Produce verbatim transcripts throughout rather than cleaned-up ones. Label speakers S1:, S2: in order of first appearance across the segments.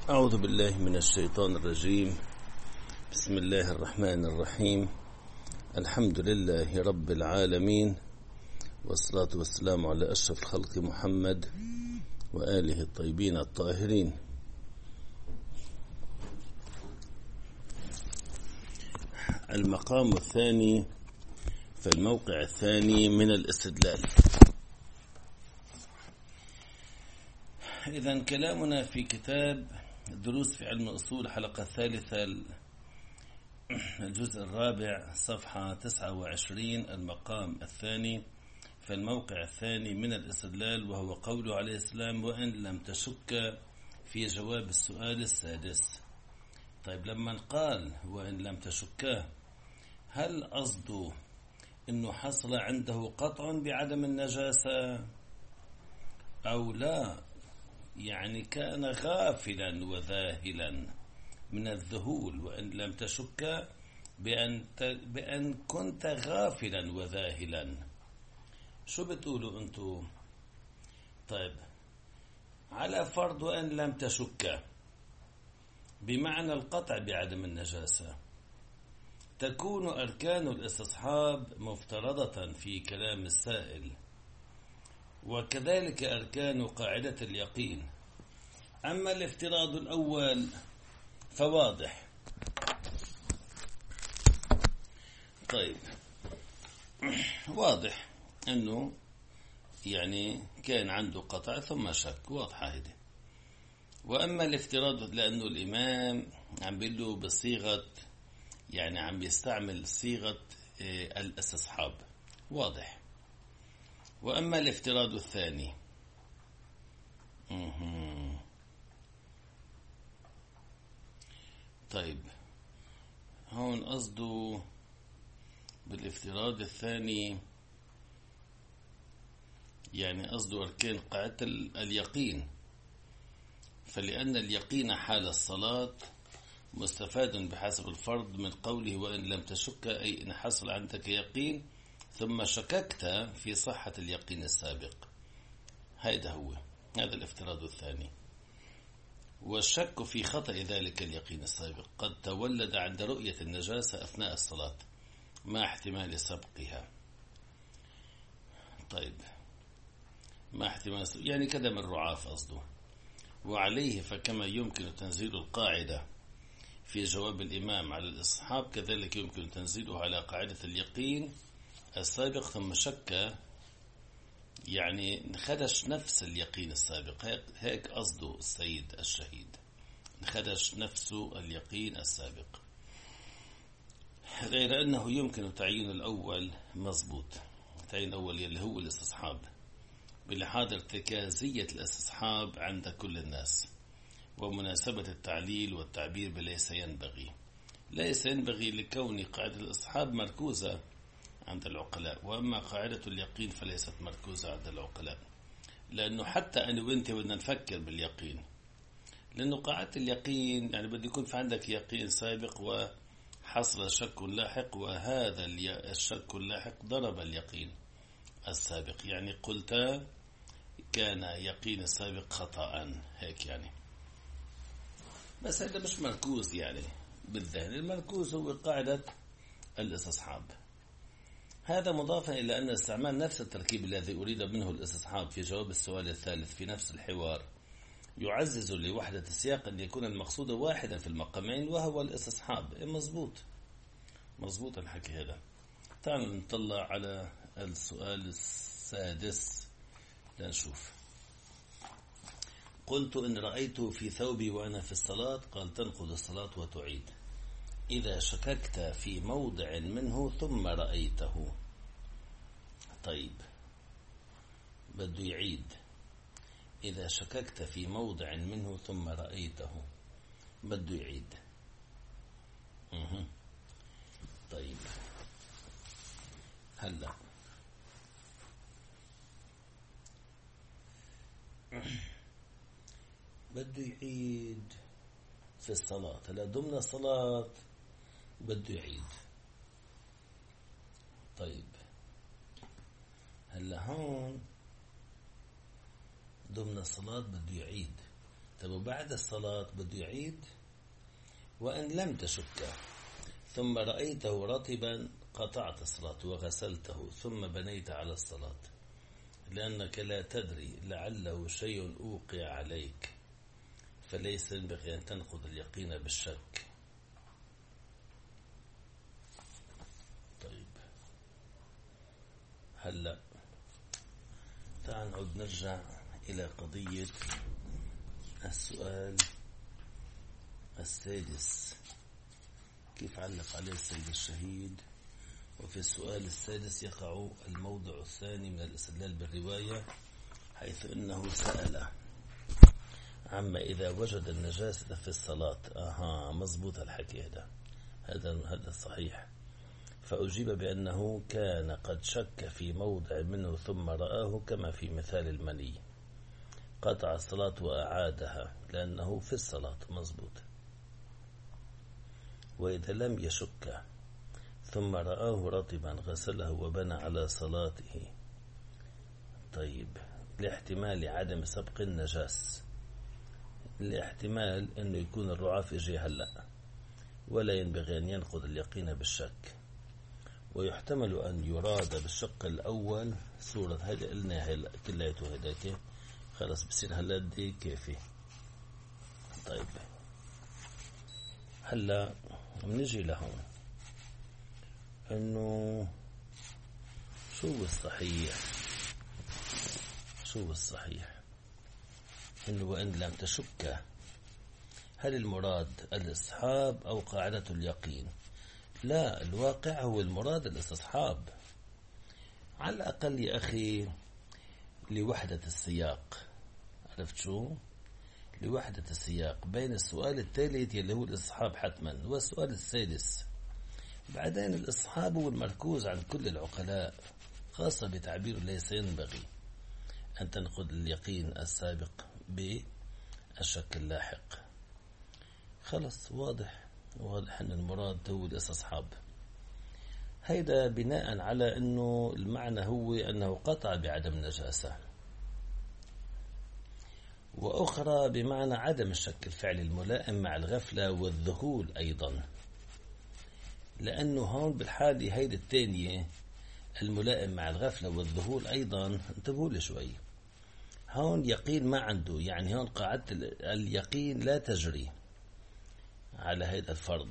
S1: أعوذ بالله من الشيطان الرجيم. بسم الله الرحمن الرحيم. الحمد لله رب العالمين، والصلاة والسلام على أشرف الخلق محمد وآله الطيبين الطاهرين. المقام الثاني في الموقع الثاني من الاستدلال. إذن كلامنا في كتاب دروس في علم الأصول، حلقة الثالثة، الجزء الرابع، صفحة تسعة وعشرين، المقام الثاني في الموقع الثاني من الاستدلال، وهو قوله عليه السلام: وإن لم تشك، في جواب السؤال السادس. طيب، لما قال وإن لم تشك، هل قصده إنه حصل عنده قطع بعدم النجاسة أو لا؟ يعني كان غافلا وذاهلا من الذهول. وإن لم تشك بأن, بأن كنت غافلا وذاهلا. شو بتقولوا أنتو؟ طيب، على فرض وإن لم تشك بمعنى القطع بعدم النجاسة، تكون أركان الاستصحاب مفترضة في كلام السائل، وكذلك أركان قاعدة اليقين. أما الافتراض الأول فواضح. طيب، واضح أنه يعني كان عنده قطع ثم شك، واضحة هذه. وأما الافتراض لأنه الإمام عم بيقوله بصيغة، يعني عم بيستعمل صيغة الاستصحاب، واضح. وأما الافتراض الثاني، طيب هون قصده بالافتراض الثاني يعني قصده أركان قاعدة اليقين. فلأن اليقين حال الصلاة مستفاد بحسب الفرض من قوله وإن لم تشك، أي إن حصل عندك يقين ثم شككت في صحة اليقين السابق. هذا هو هذا الافتراض الثاني. والشك في خطأ ذلك اليقين السابق قد تولد عند رؤية النجاسة أثناء الصلاة مع احتمال سبقها. طيب، مع احتمال سبق يعني كذا من رعاف قصده. وعليه فكما يمكن تنزيل القاعدة في جواب الإمام على الإصحاب، كذلك يمكن تنزيله على قاعدة اليقين السابق ثم شك، يعني خدش نفس اليقين السابق. هيك قصده السيد الشهيد، خدش نفسه اليقين السابق. غير أنه يمكن تعيين الأول مضبوط، تعيين الأول اللي هو الاستصحاب، بلحاظ ارتكازية الاستصحاب عند كل الناس، ومناسبة التعليل والتعبير بليس ينبغي ليس ينبغي لكون قاعدة الاستصحاب مركوزة عند العقلاء، وأما قاعدة اليقين فليست مركوزة عند العقلاء. لأنه حتى أنا وإنت بدنا نفكر باليقين، لأنه قاعدة اليقين يعني بده يكون في عندك يقين سابق وحصل شك لاحق، وهذا الشك اللاحق ضرب اليقين السابق. يعني قلت كان يقين السابق خطأ، هيك يعني. بس هذا مش مركوز يعني بالذهن، المركوز هو قاعدة الاستصحاب. هذا مضافا إلى أن استعمال نفس التركيب الذي أريد منه الاستصحاب في جواب السؤال الثالث في نفس الحوار يعزز لوحدة السياق أن يكون المقصود واحدا في المقامين، وهو الاستصحاب. مظبوط مظبوط الحكي هذا. تعالوا نطلع على السؤال السادس لنشوف. قلت إن رأيته في ثوبي وأنا في الصلاة. قال: تنقض الصلاة وتعيد إذا شككت في موضع منه ثم رأيته. طيب، بده يعيد إذا شككت في موضع منه ثم رأيته، بده يعيد. أه. طيب، هلا بده يعيد في الصلاة. هلا ضمن الصلاة بده يعيد. طيب، هلا هون ضمن الصلاة بده يعيد. طيب وبعد الصلاة بده يعيد وإن لم تشك ثم رأيته رطبا قطعت الصلاة وغسلته ثم بنيت على الصلاة لأنك لا تدري لعله شيء أوقع عليك فليس ينبغي أن تنقض اليقين بالشك. طيب هلأ تعال نعود نرجع إلى قضية السؤال السادس كيف علق عليه السيد الشهيد. وفي السؤال السادس يقع الموضع الثاني من الاستدلال بالرواية حيث إنه سأل عما إذا وجد النجاسة في الصلاة. أها مضبوط الحكي هذا هذا هذا صحيح. فأجيب بأنه كان قد شك في موضع منه ثم رآه كما في مثال المني قطع الصلاة وأعادها لأنه في الصلاة مضبوط. وإذا لم يشك ثم رآه رطبا غسله وبنى على صلاته. طيب لاحتمال عدم سبق النجاس لاحتمال أنه يكون الرعاف يجي هلأ ولا ينبغي أن ينقض اليقين بالشك. ويحتمل أن يراد بالشق الأول صورة هذا قلنا هلا كليته هداك خلاص بصير هلا دي كيفي. طيب هلا بنجي لهون انه شو الصحيح شو الصحيح انه وان لم تشك هل المراد الاستصحاب او قاعدة اليقين؟ لا الواقع هو المراد الاستصحاب على الاقل يا اخي لوحدة السياق. عرفت شو؟ لوحدة السياق بين السؤال الثالث اللي هو الاستصحاب حتما والسؤال السادس. بعدين الاستصحاب هو المركوز عن كل العقلاء خاصة بتعبير ليس ينبغي أن تنقض اليقين السابق بالشك اللاحق. خلص واضح واضح أن المراد هو الاستصحاب. هيدا بناء على أنه المعنى هو أنه قطع بعدم النجاسة وأخرى بمعنى عدم الشك الفعلي الملائم مع الغفلة والذهول أيضا. لأنه هون بالحالة هيدا الثانية الملائم مع الغفلة والذهول أيضا انتبهوا لي شوي. هون يقين ما عنده يعني هون قاعدة اليقين لا تجري على هذا الفرض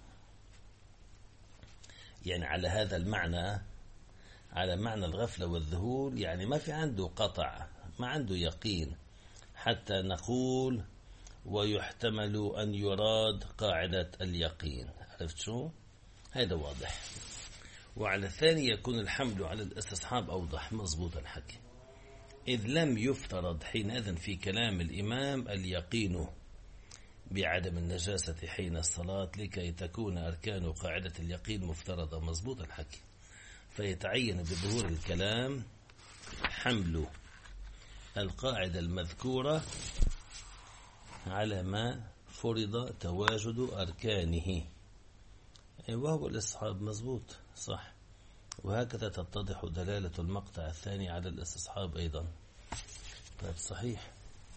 S1: يعني على هذا المعنى على معنى الغفلة والذهول يعني ما في عنده قطع ما عنده يقين حتى نقول ويحتمل أن يراد قاعدة اليقين. عرفت شو؟ هذا واضح. وعلى الثاني يكون الحمل على الاستصحاب أوضح. مضبوط الحكي. إذ لم يفترض حينئذ في كلام الإمام اليقين بعدم النجاسة حين الصلاة لكي تكون أركان قاعدة اليقين مفترضة. مضبوط الحكي. فيتعين بظهور الكلام حمل القاعدة المذكورة على ما فرض تواجد أركانه وهو الاستصحاب. مضبوط صح. وهكذا تتضح دلالة المقطع الثاني على الاستصحاب أيضا. طيب صحيح.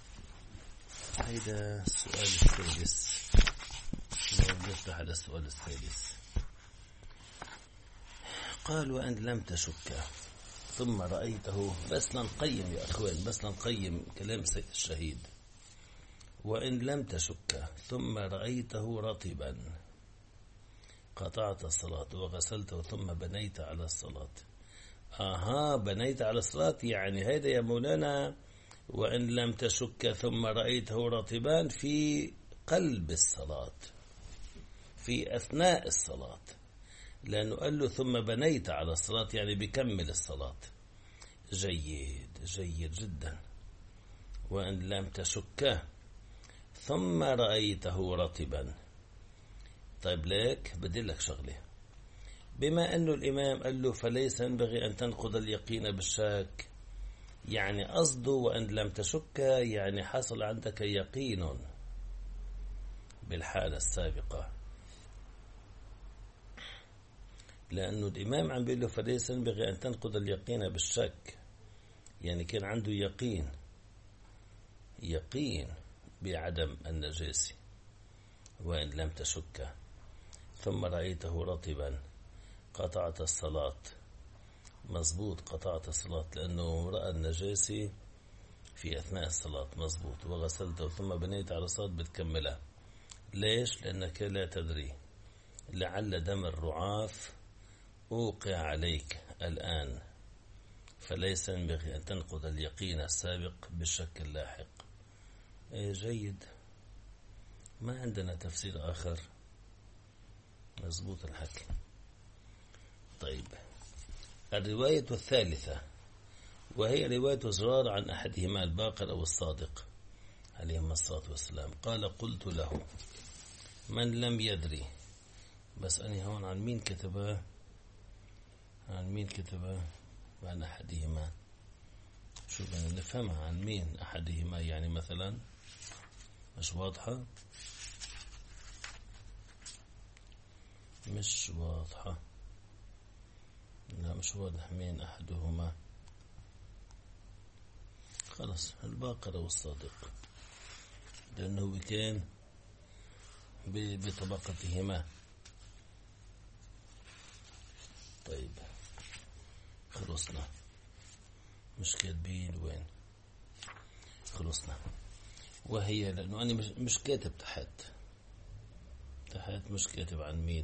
S1: هيدا السؤال السادس. نفتح على السؤال السادس. قال وأن لم تشك ثم رأيته. بس لنقيم يا أخوان بس لنقيم كلام سيد الشهيد. وإن لم تشك ثم رأيته رطبا قطعت الصلاة وغسلته ثم بنيت على الصلاة. آها بنيت على الصلاة يعني هذا يا مولانا وإن لم تشك ثم رأيته رطبا في قلب الصلاة في أثناء الصلاة لأنه قال له ثم بنيت على الصلاة يعني بكمل الصلاة. جيد جيد جدا. وإن لم تشك ثم رأيته رطبا. طيب ليك بدي لك شغلة. بما أنه الإمام قال له فليس ينبغي أن تنقض اليقين بالشك يعني قصده وأن لم تشك يعني حصل عندك يقين بالحالة السابقة. لأنه الإمام عم بيقول له فليس ينبغي أن تنقض اليقين بالشك يعني كان عنده يقين يقين بعدم النجاسة وإن لم تشك، ثم رأيته رطبا قطعت الصلاة. مظبوط، قطعت الصلاة لأنه رأى النجاسة في أثناء الصلاة. مظبوط. وغسلته ثم بنيت على الصلاة بتكملها. ليش؟ لأنك لا تدري، لعل دم الرعاف أوقع عليك الآن، فليس ينبغي أن تنقض اليقين السابق بالشك اللاحق. إيه جيد، ما عندنا تفسير آخر. مظبوط الحكي. طيب، الرواية الثالثة وهي رواية زرار عن أحدهما الباقر أو الصادق عليهما الصلاة والسلام. قال: قلت له: من لم يدري. بس أنا هون عن مين كتبه؟ عن مين كتبه؟ عن أحدهما. شو بدنا نفهمها عن مين أحدهما؟ يعني مثلا مش واضحة، مش واضحة. لا مش واضح مين أحدهما. خلص الباقر والصادق، لأنه كان بطبقتهما. طيب خلصنا، مش كاتبين وين. خلصنا. وهي لأنه أنا مش كاتب تحت تحت مش كاتب عن مين.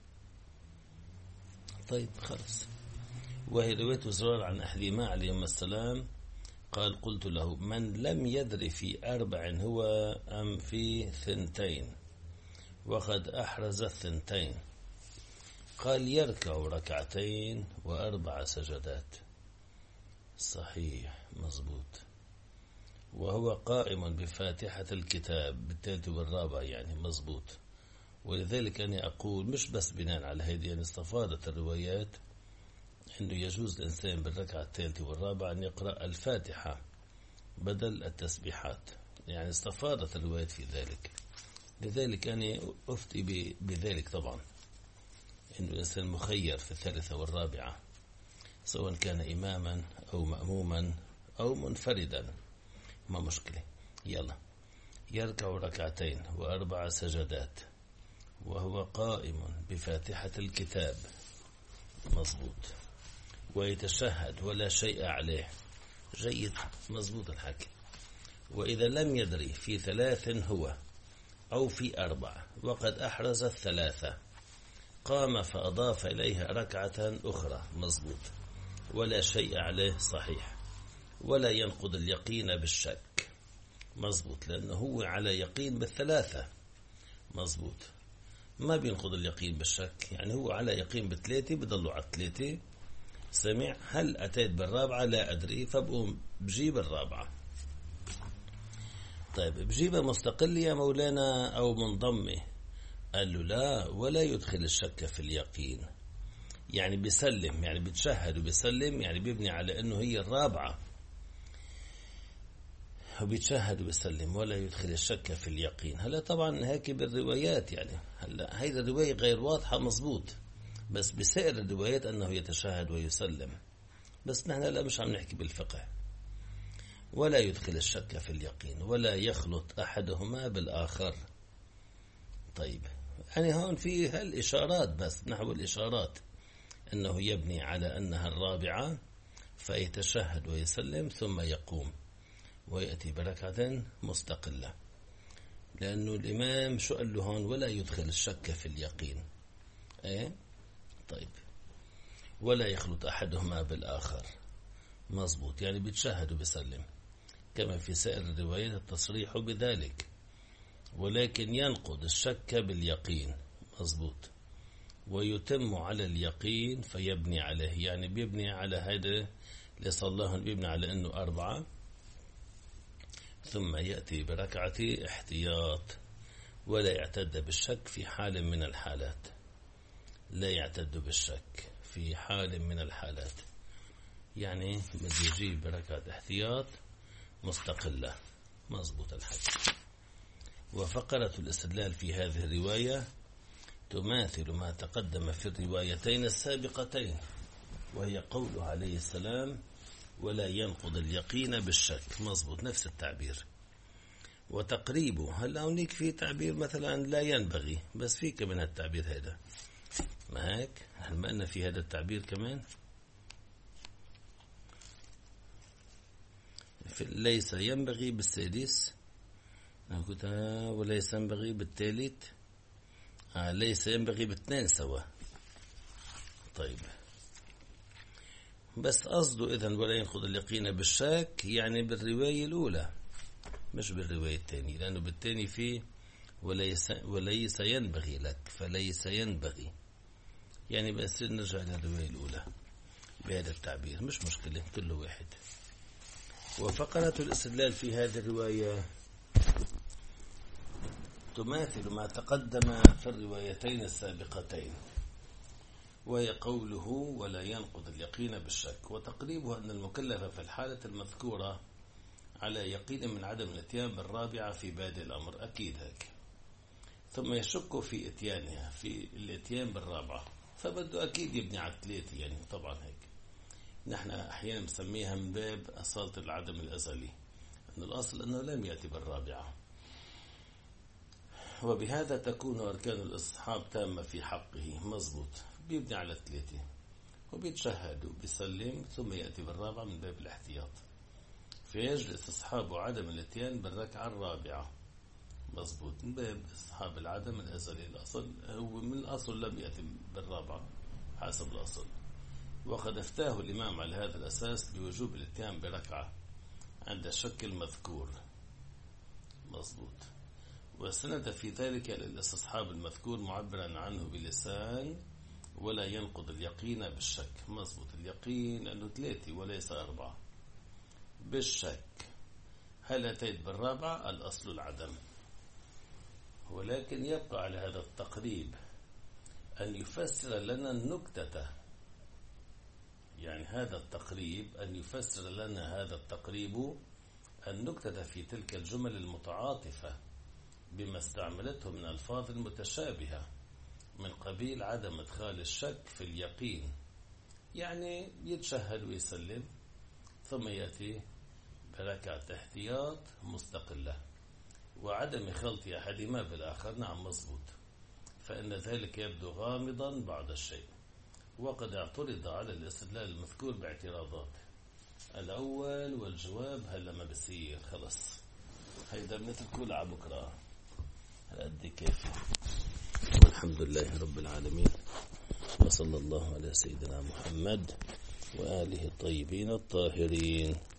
S1: طيب خلص. وهي رواية زرار عن أحدهما عليهما السلام. قال: قلت له: من لم يدري في أربع هو أم في ثنتين وقد أحرز الثنتين؟ قال: يركع ركعتين وأربع سجدات. صحيح، مظبوط. وهو قائم بفاتحة الكتاب بالثالث والرابع، يعني مظبوط. ولذلك أنا أقول مش بس بناء على هذه، يعني استفادت الروايات أنه يجوز الإنسان بالركعة الثالثة والرابعة أن يقرأ الفاتحة بدل التسبيحات، يعني استفادت الروايات في ذلك. لذلك أنا أفتي بذلك طبعا، أنه الإنسان مخير في الثالثة والرابعة سواء كان إماما أو مأموما أو منفردا، ما مشكلة. يلا. يركع ركعتين وأربع سجدات وهو قائم بفاتحة الكتاب. مظبوط. ويتشهد ولا شيء عليه. جيد، مظبوط الحكي. وإذا لم يدري في ثلاث هو أو في أربع وقد أحرز الثلاثة قام فأضاف إليها ركعة أخرى. مظبوط. ولا شيء عليه. صحيح. ولا ينقض اليقين بالشك. مظبوط، لأنه هو على يقين بالثلاثة. مظبوط، ما بينقض اليقين بالشك، يعني هو على يقين بثلاثة بضلوا على ثلاثة. سمع: هل أتيت بالرابعة؟ لا أدري، فبقوم بجيب الرابعة. طيب بجيبها مستقلة يا مولانا أو منضمة؟ قال له: لا، ولا يدخل الشك في اليقين. يعني بيسلم، يعني بتشهد وبيسلم، يعني بيبني على أنه هي الرابعة وبيتشهد وبيسلم، ولا يدخل الشك في اليقين. هلا طبعا هيك بالروايات، يعني هلا هيدا الرواية غير واضحة. مظبوط، بس بسائر الروايات أنه يتشهد ويسلم. بس نحن لا مش عم نحكي بالفقه. ولا يدخل الشك في اليقين ولا يخلط أحدهما بالآخر. طيب يعني هون في هالإشارات، بس نحو الإشارات أنه يبني على أنها الرابعة فيتشهد ويسلم ثم يقوم ويأتي بركعة مستقلة، لأنه الإمام شو قال له هون؟ ولا يدخل الشك في اليقين. إيه؟ طيب. ولا يخلط أحدهما بالآخر. مظبوط، يعني بيتشهد وبيسلم كما في سائر الروايات التصريح بذلك، ولكن ينقض الشك باليقين. مظبوط. ويتم على اليقين فيبني عليه، يعني بيبني على هذا اللي صلاهم، بيبني على أنه أربعة ثم يأتي بركعة احتياط. ولا يعتد بالشك في حال من الحالات. لا يعتد بالشك في حال من الحالات، يعني بدي يجيب بركعة احتياط مستقلة. مظبوط الحديث. وفقرة الاستدلال في هذه الرواية تماثل ما تقدم في الروايتين السابقتين، وهي قوله عليه السلام: ولا ينقض اليقين بالشك. مظبوط، نفس التعبير. وتقريبه. هلا هونيك في تعبير مثلا لا ينبغي، بس في كمان هالتعبير هذا، ما هيك؟ هل ما أن في هذا التعبير كمان؟ ليس ينبغي بالسادس، وليس ينبغي بالثالث، آه ليس ينبغي باثنين سوا. طيب، بس قصده إذن ولا ينقض اليقين بالشك، يعني بالرواية الأولى مش بالرواية الثانية، لأنه بالثاني فيه وليس, وليس ينبغي لك، فليس ينبغي، يعني بس نرجع للرواية الأولى بهذا التعبير، مش مشكلة كل واحد. وفقرة الاستدلال في هذه الرواية تماثل ما تقدم في الروايتين السابقتين، وهي قوله ولا ينقض اليقين بالشك، وتقريبها أن المكلف في الحالة المذكورة على يقين من عدم الاتيان بالرابعة في بادئ الأمر، أكيد هيك، ثم يشك في اتيانها في الاتيان بالرابعة، فبده أكيد يبني على الثلاثة، يعني طبعا هيك. نحن أحيانا نسميها من باب أصالة العدم الأزلي، أن الأصل أنه لم يأتي بالرابعة، وبهذا تكون أركان الاستصحاب تامة في حقه. مضبوط، بيبني على الثلاثة وبيتشهد وبيسلم، ثم يأتي بالرابعة من باب الاحتياط، فيجلس استصحاب عدم الاتيان بالركعة الرابعة. مضبوط، من باب استصحاب العدم الأزلي، الأصل هو من الأصل لم يأتي بالرابعة حسب الأصل، وقد افتاه الإمام على هذا الأساس بوجوب الاتيان بركعة عند الشك المذكور. مضبوط، وسند في ذلك الاستصحاب المذكور معبرا عنه بلسان ولا ينقض اليقين بالشك. مضبوط، اليقين لأنه ثلاثة وليس أربعة. بالشك هل أتيت بالرابعة؟ الأصل العدم، ولكن يبقى على هذا التقريب أن يفسر لنا النكتة، يعني هذا التقريب أن يفسر لنا هذا التقريب النكتة في تلك الجمل المتعاطفة بما استعملته من ألفاظ متشابهة من قبيل عدم إدخال الشك في اليقين، يعني يتشهد ويسلم ثم يأتي بركعة احتياط مستقلة وعدم خلط أحدهما بالآخر. نعم مضبوط، فإن ذلك يبدو غامضا بعض الشيء، وقد اعترض على الاستدلال المذكور باعتراضات. الأول والجواب هلا ما بصير، خلص هيدا بنتركه لع بكرة، هالقد كافي. والحمد لله رب العالمين، وصلى الله على سيدنا محمد وآله الطيبين الطاهرين.